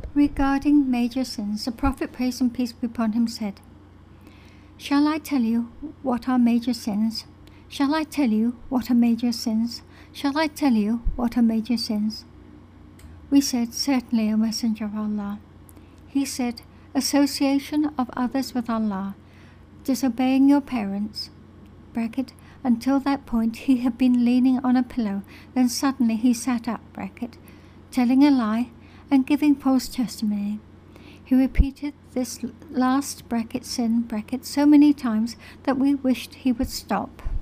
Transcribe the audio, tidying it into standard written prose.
Regarding major sins, the Prophet, praise and peace be upon him, said, "Shall I tell you what are major sins? Shall I tell you what are major sins? Shall I tell you what are major sins?" We said, "Certainly, O Messenger of Allah." He said, "Association of others with Allah, disobeying your parents." Bracket, until that point he had been leaning on a pillow, then suddenly he sat up, bracket, telling a lie and giving false testimony. He repeated this last bracket sin bracket so many times that we wished he would stop.